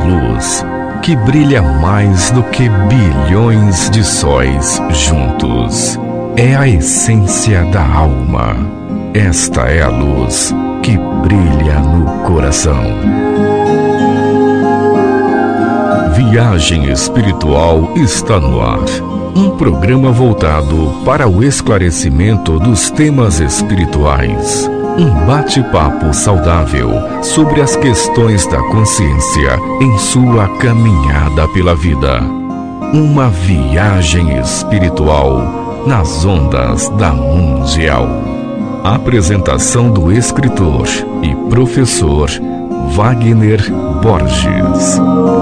luz que brilha mais do que bilhões de sóis juntos. É a essência da alma. Esta é a luz que brilha no coração. Viagem Espiritual está no ar. Um programa voltado para o esclarecimento dos temas espirituais. Um bate-papo saudável sobre as questões da consciência em sua caminhada pela vida. Uma viagem espiritual nas ondas da Mundial. Apresentação do escritor e professor Wagner Borges.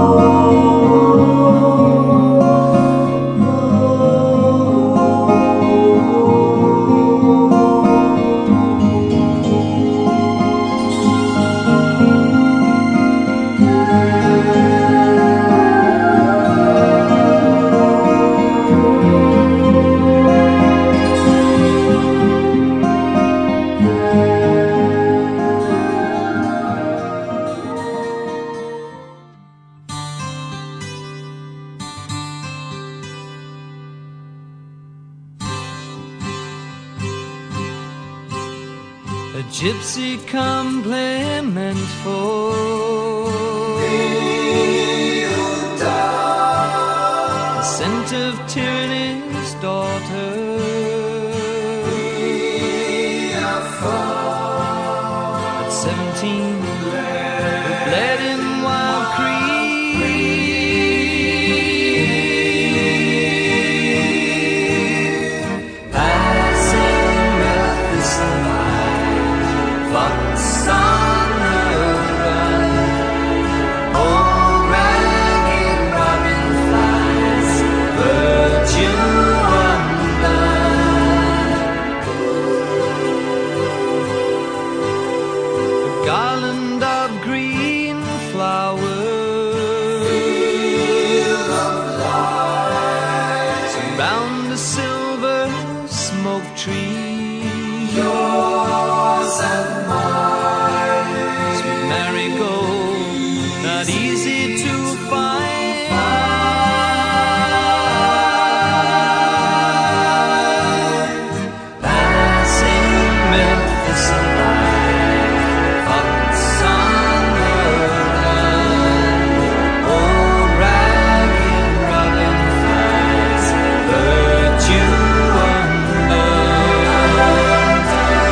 Gypsy compliment for the scent of tyranny's daughter. At 17, we bled in wild creed. Passing Memphis Fox on the run, old ragged robin flies, virtue undone. A garland of green flowers, field of light, surround a silver smoke tree. Yours and mine, sweet marigold, not easy to find. Passing Memphis alive, fox on the run, old ragged robin flies, virtue undone.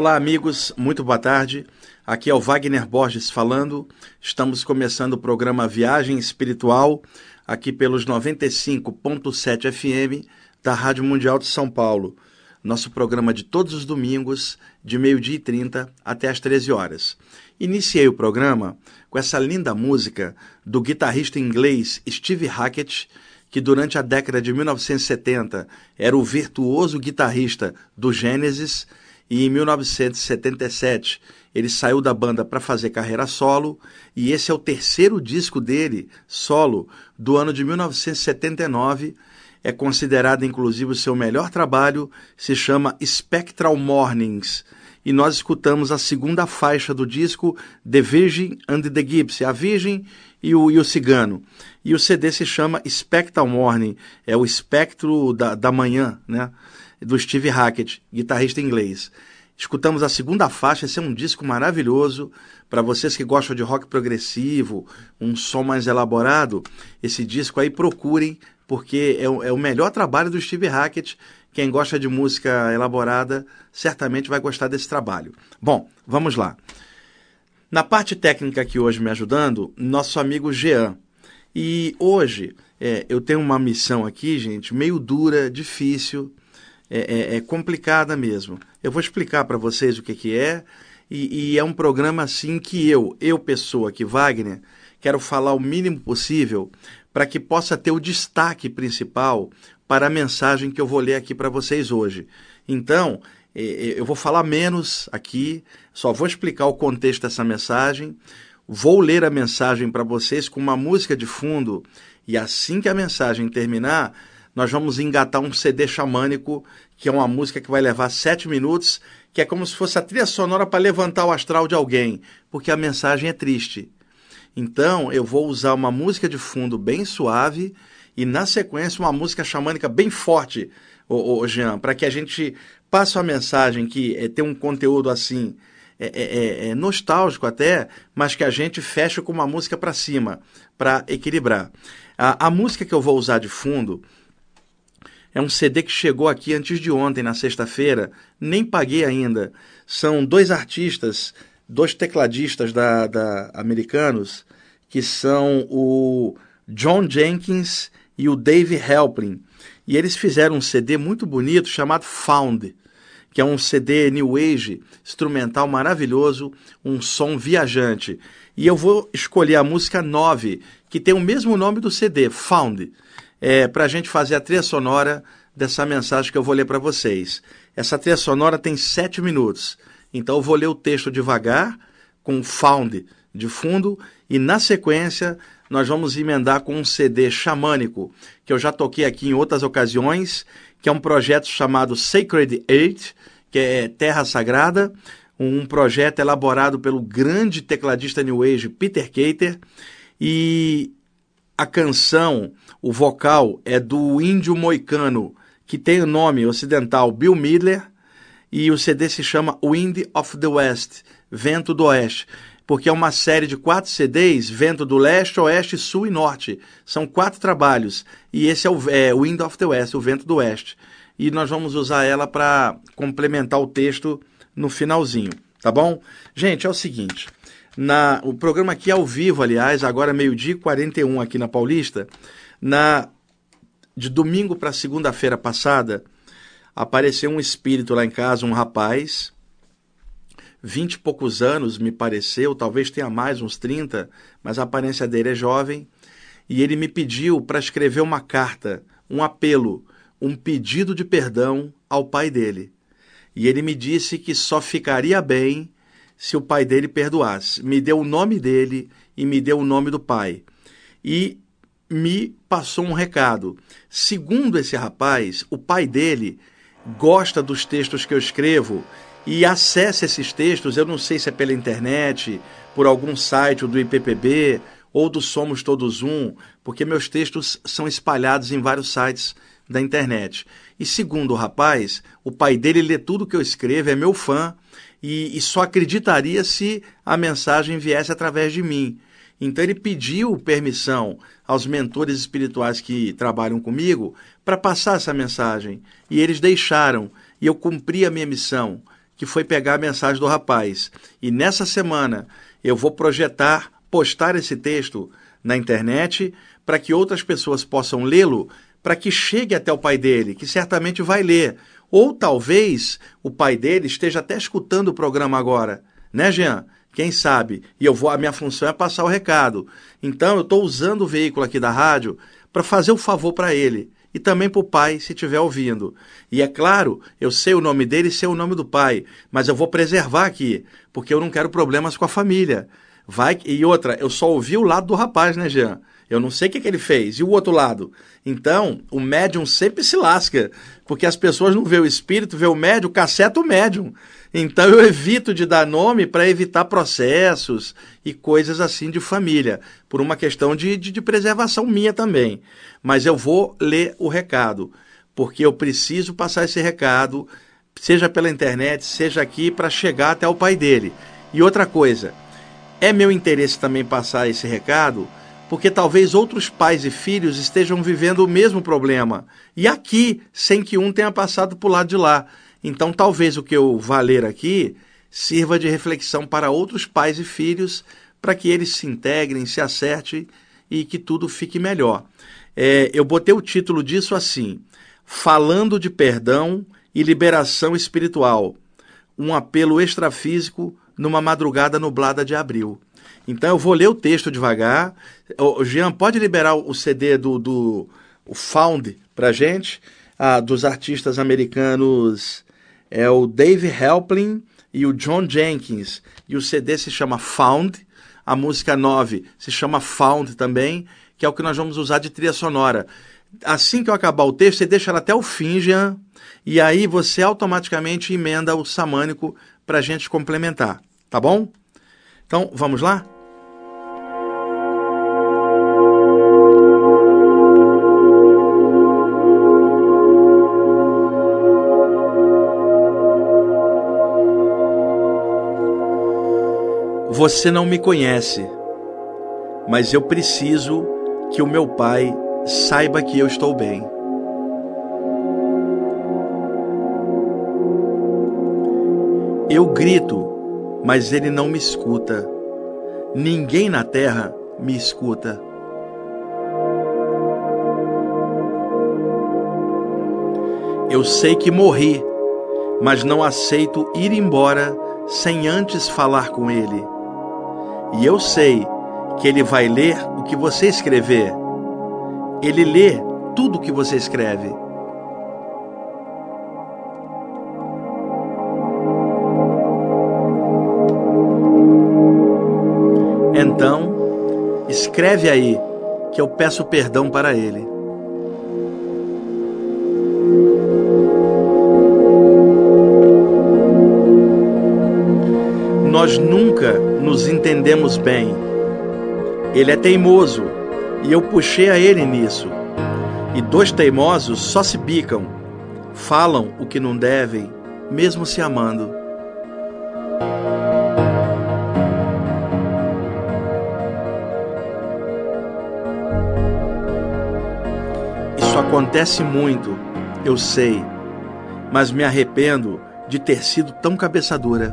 Olá, amigos, muito boa tarde. Aqui é o Wagner Borges falando. Estamos começando o programa Viagem Espiritual, aqui pelos 95.7 FM da Rádio Mundial de São Paulo. Nosso programa de todos os domingos, de 12h30 até às 13 horas. Iniciei o programa com essa linda música do guitarrista inglês Steve Hackett, que durante a década de 1970 era o virtuoso guitarrista do Genesis, e em 1977 ele saiu da banda para fazer carreira solo, e esse é o terceiro disco dele, solo, do ano de 1979, é considerado inclusive o seu melhor trabalho, se chama Spectral Mornings, e nós escutamos a segunda faixa do disco, The Virgin and the Gypsy, a Virgem e o Cigano. E o CD se chama Spectral Morning, é o espectro da manhã, né? Do Steve Hackett, guitarrista inglês. Escutamos a segunda faixa, esse é um disco maravilhoso, para vocês que gostam de rock progressivo, um som mais elaborado, esse disco aí procurem, porque é o melhor trabalho do Steve Hackett. Quem gosta de música elaborada certamente vai gostar desse trabalho. Bom, vamos lá. Na parte técnica aqui hoje me ajudando, nosso amigo Jean. E hoje eu tenho uma missão aqui, gente, meio dura, difícil, é complicada mesmo. Eu vou explicar para vocês o que é, e é um programa assim que eu pessoa aqui, Wagner, quero falar o mínimo possível para que possa ter o destaque principal para a mensagem que eu vou ler aqui para vocês hoje. Então, eu vou falar menos aqui, só vou explicar o contexto dessa mensagem, vou ler a mensagem para vocês com uma música de fundo, e assim que a mensagem terminar, nós vamos engatar um CD xamânico, que é uma música que vai levar 7 minutos, que é como se fosse a trilha sonora para levantar o astral de alguém, porque a mensagem é triste. Então, eu vou usar uma música de fundo bem suave e, na sequência, uma música xamânica bem forte, Jean, para que a gente passe uma mensagem que tem um conteúdo assim, nostálgico até, mas que a gente fecha com uma música para cima, para equilibrar. A música que eu vou usar de fundo é um CD que chegou aqui antes de ontem, na sexta-feira, nem paguei ainda. São dois artistas, dois tecladistas americanos, que são o John Jenkins e o Dave Halprin. E eles fizeram um CD muito bonito chamado Found, que é um CD New Age, instrumental maravilhoso, um som viajante. E eu vou escolher a música 9, que tem o mesmo nome do CD, Found, para a gente fazer a trilha sonora dessa mensagem que eu vou ler para vocês. Essa trilha sonora tem 7 minutos, então eu vou ler o texto devagar, com Found de fundo, e na sequência nós vamos emendar com um CD xamânico, que eu já toquei aqui em outras ocasiões, que é um projeto chamado Sacred Earth, que é Terra Sagrada, um projeto elaborado pelo grande tecladista New Age Peter Keter, e a canção, o vocal é do índio moicano, que tem o nome ocidental Bill Midler, e o CD se chama Wind of the West, Vento do Oeste, porque é uma série de 4 CDs, Vento do Leste, Oeste, Sul e Norte. São 4 trabalhos, e esse é o Wind of the West, o Vento do Oeste. E nós vamos usar ela para complementar o texto no finalzinho, tá bom? Gente, é o seguinte... O programa aqui é ao vivo, aliás, agora 12h41 aqui na Paulista. De domingo para segunda-feira passada, apareceu um espírito lá em casa, um rapaz, 20 e poucos anos, me pareceu, talvez tenha mais, uns 30, mas a aparência dele é jovem, e ele me pediu para escrever uma carta, um apelo, um pedido de perdão ao pai dele. E ele me disse que só ficaria bem se o pai dele perdoasse. Me deu o nome dele e me deu o nome do pai. E me passou um recado. Segundo esse rapaz, o pai dele gosta dos textos que eu escrevo e acessa esses textos, eu não sei se é pela internet, por algum site do IPPB ou do Somos Todos Um, porque meus textos são espalhados em vários sites da internet. E segundo o rapaz, o pai dele lê tudo que eu escrevo, é meu fã, e só acreditaria se a mensagem viesse através de mim. Então ele pediu permissão aos mentores espirituais que trabalham comigo para passar essa mensagem. E eles deixaram, e eu cumpri a minha missão, que foi pegar a mensagem do rapaz. E nessa semana eu vou postar esse texto na internet para que outras pessoas possam lê-lo, para que chegue até o pai dele, que certamente vai ler. Ou talvez o pai dele esteja até escutando o programa agora, né, Jean? Quem sabe? E a minha função é passar o recado. Então eu estou usando o veículo aqui da rádio para fazer o favor para ele. E também para o pai, se estiver ouvindo. E é claro, eu sei o nome dele e sei o nome do pai, mas eu vou preservar aqui, porque eu não quero problemas com a família. E outra, eu só ouvi o lado do rapaz, né, Jean? Eu não sei o que ele fez. E o outro lado? Então, o médium sempre se lasca, porque as pessoas não vê o espírito, vê o médium, caceta o médium. Então eu evito de dar nome para evitar processos e coisas assim de família, por uma questão de preservação minha também. Mas eu vou ler o recado, porque eu preciso passar esse recado, seja pela internet, seja aqui, para chegar até o pai dele. E outra coisa, é meu interesse também passar esse recado, porque talvez outros pais e filhos estejam vivendo o mesmo problema, e aqui, sem que um tenha passado para o lado de lá. Então, talvez o que eu vá ler aqui sirva de reflexão para outros pais e filhos, para que eles se integrem, se acertem e que tudo fique melhor. Eu botei o título disso assim: Falando de Perdão e Liberação Espiritual, um apelo extrafísico numa madrugada nublada de abril. Então, eu vou ler o texto devagar. Jean, pode liberar o CD do Found para a gente? Dos artistas americanos, o Dave Helplin e o John Jenkins. E o CD se chama Found. A música 9 se chama Found também, que é o que nós vamos usar de trilha sonora. Assim que eu acabar o texto, você deixa ela até o fim, Jean, e aí você automaticamente emenda o samânico para a gente complementar, tá bom? Então, vamos lá? Você não me conhece, mas eu preciso que o meu pai saiba que eu estou bem. Eu grito, mas ele não me escuta. Ninguém na terra me escuta. Eu sei que morri, mas não aceito ir embora sem antes falar com ele. E eu sei que ele vai ler o que você escrever. Ele lê tudo o que você escreve. Então, escreve aí que eu peço perdão para ele. Nós nunca nos entendemos bem. Ele é teimoso e eu puxei a ele nisso. E dois teimosos só se bicam, falam o que não devem, mesmo se amando. Isso acontece muito, eu sei, mas me arrependo de ter sido tão cabeça dura.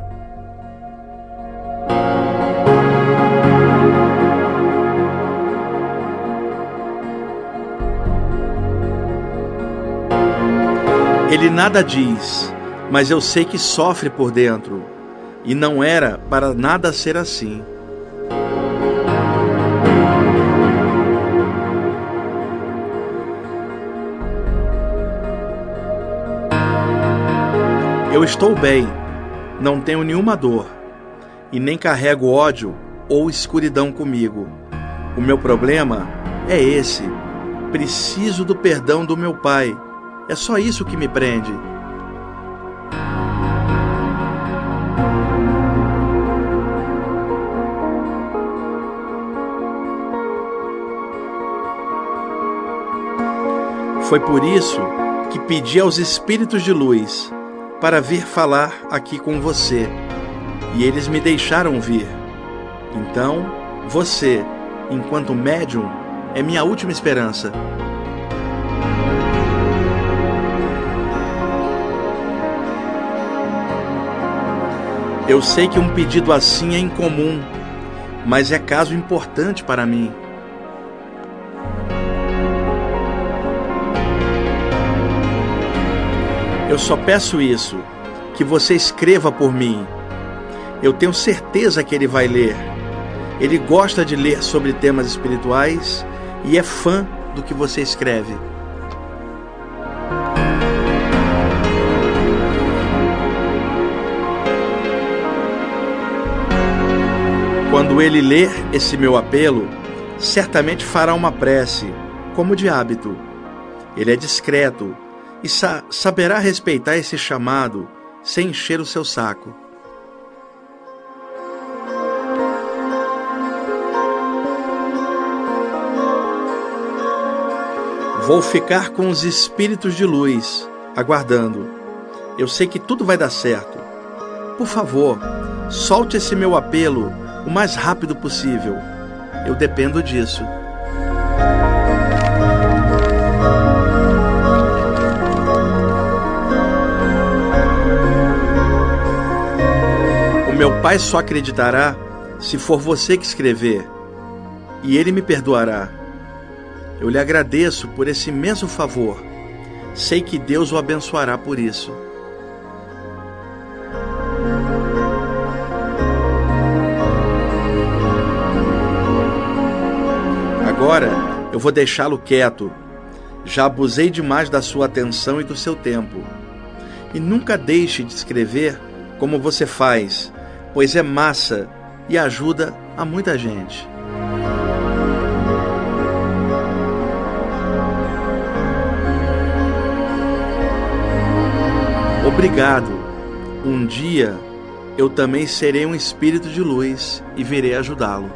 Ele nada diz, mas eu sei que sofre por dentro, e não era para nada ser assim. Eu estou bem, não tenho nenhuma dor, e nem carrego ódio ou escuridão comigo. O meu problema é esse: preciso do perdão do meu pai. É só isso que me prende. Foi por isso que pedi aos espíritos de luz para vir falar aqui com você, e eles me deixaram vir. Então, você, enquanto médium, é minha última esperança. Eu sei que um pedido assim é incomum, mas é caso importante para mim. Eu só peço isso, que você escreva por mim. Eu tenho certeza que ele vai ler. Ele gosta de ler sobre temas espirituais e é fã do que você escreve. Quando ele ler esse meu apelo, certamente fará uma prece, como de hábito. Ele é discreto e saberá respeitar esse chamado sem encher o seu saco. Vou ficar com os espíritos de luz, aguardando. Eu sei que tudo vai dar certo. Por favor, solte esse meu apelo o mais rápido possível. Eu dependo disso. O meu pai só acreditará se for você que escrever, e ele me perdoará. Eu lhe agradeço por esse imenso favor. Sei que Deus o abençoará por isso. Agora eu vou deixá-lo quieto. Já abusei demais da sua atenção e do seu tempo. E nunca deixe de escrever como você faz, pois é massa e ajuda a muita gente. Obrigado. Um dia eu também serei um espírito de luz e virei ajudá-lo.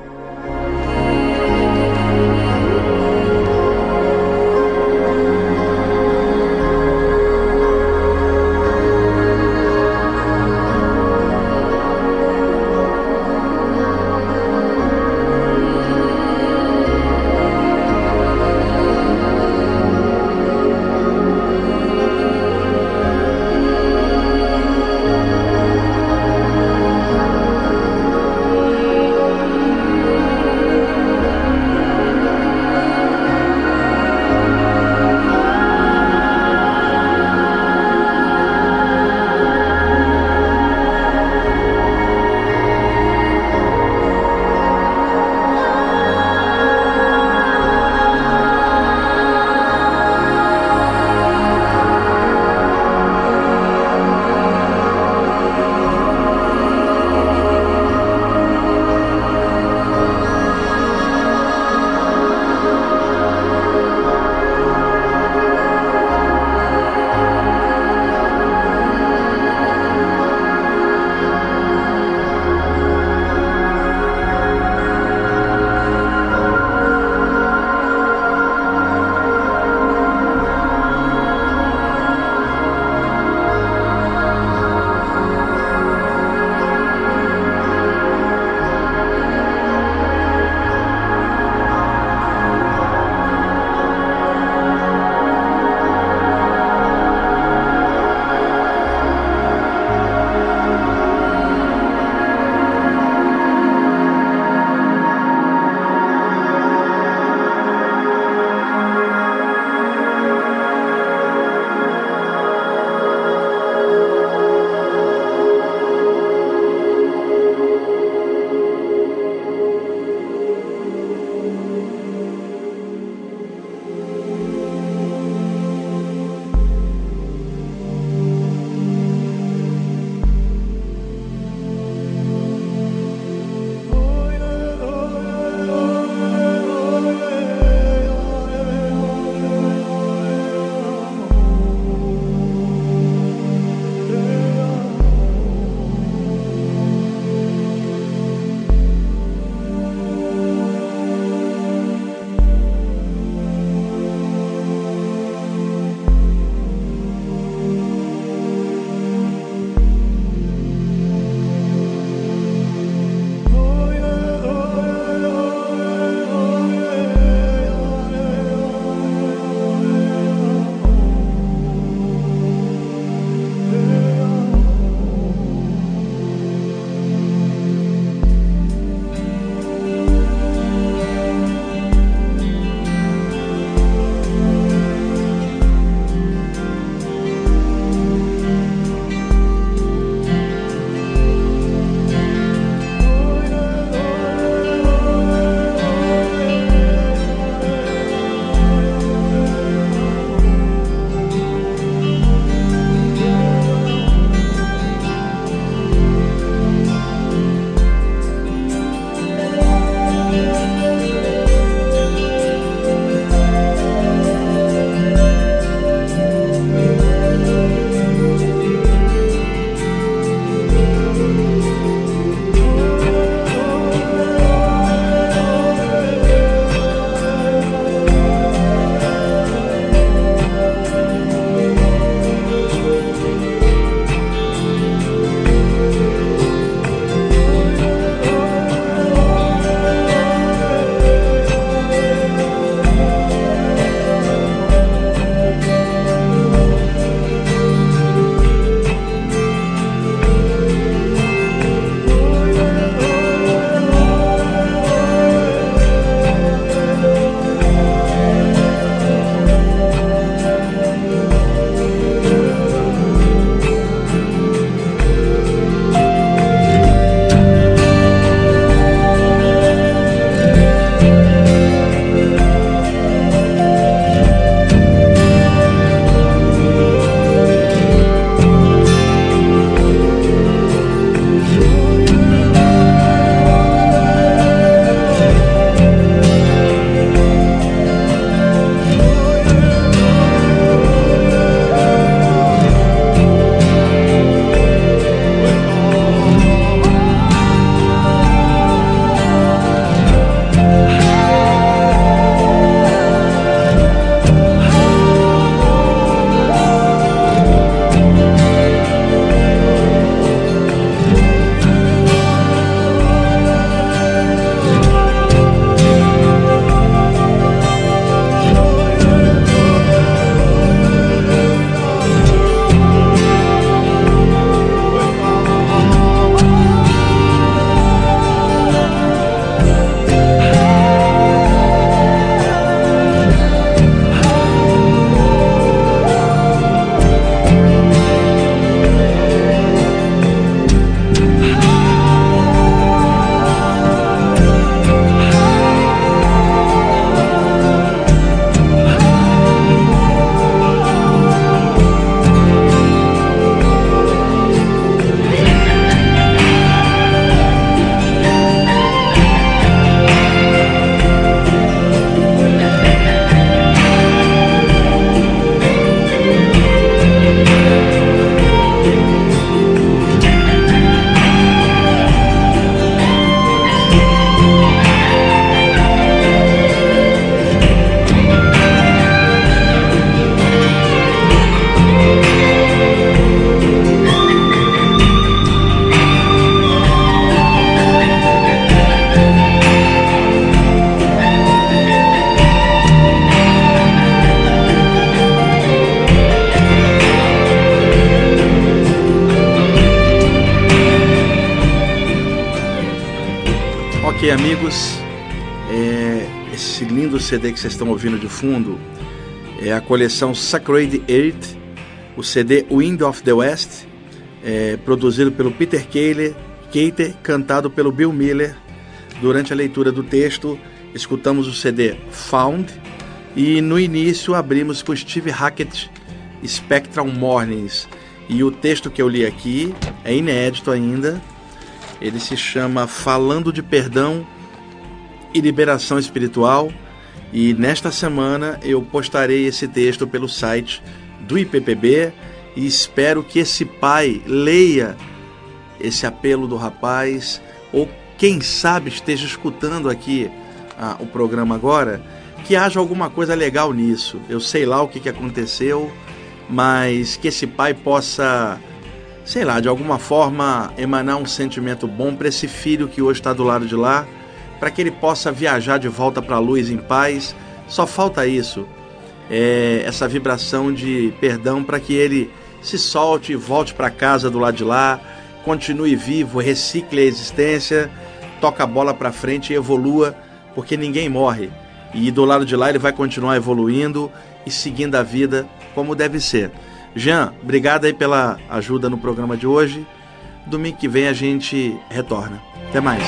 Ok, amigos, esse lindo CD que vocês estão ouvindo de fundo é a coleção Sacred Earth, o CD Wind of the West, produzido pelo Peter Keiter, cantado pelo Bill Miller. Durante a leitura do texto, escutamos o CD Found, e no início abrimos com Steve Hackett, Spectral Mornings. E o texto que eu li aqui é inédito ainda. Ele se chama Falando de Perdão e Liberação Espiritual. E nesta semana eu postarei esse texto pelo site do IPPB e espero que esse pai leia esse apelo do rapaz, ou quem sabe esteja escutando aqui o programa agora, que haja alguma coisa legal nisso. Eu sei lá o que aconteceu, mas que esse pai possa, sei lá, de alguma forma emanar um sentimento bom para esse filho que hoje está do lado de lá, para que ele possa viajar de volta para a luz em paz. Só falta isso, essa vibração de perdão, para que ele se solte e volte para casa do lado de lá, continue vivo, recicle a existência, toca a bola para frente e evolua, porque ninguém morre. E do lado de lá ele vai continuar evoluindo e seguindo a vida como deve ser. Jean, obrigado aí pela ajuda no programa de hoje. Domingo que vem a gente retorna. Até mais.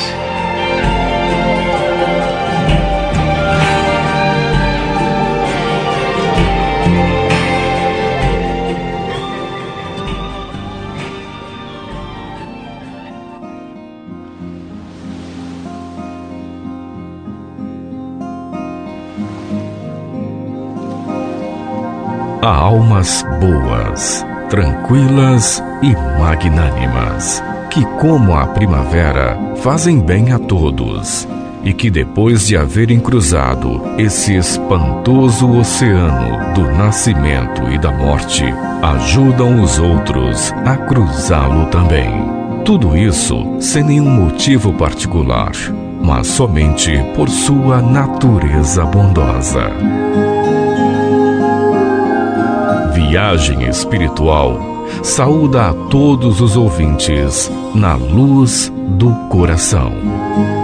Há almas boas, tranquilas e magnânimas, que, como a primavera, fazem bem a todos, e que, depois de haverem cruzado esse espantoso oceano do nascimento e da morte, ajudam os outros a cruzá-lo também. Tudo isso sem nenhum motivo particular, mas somente por sua natureza bondosa. Viagem Espiritual saúda a todos os ouvintes na luz do coração.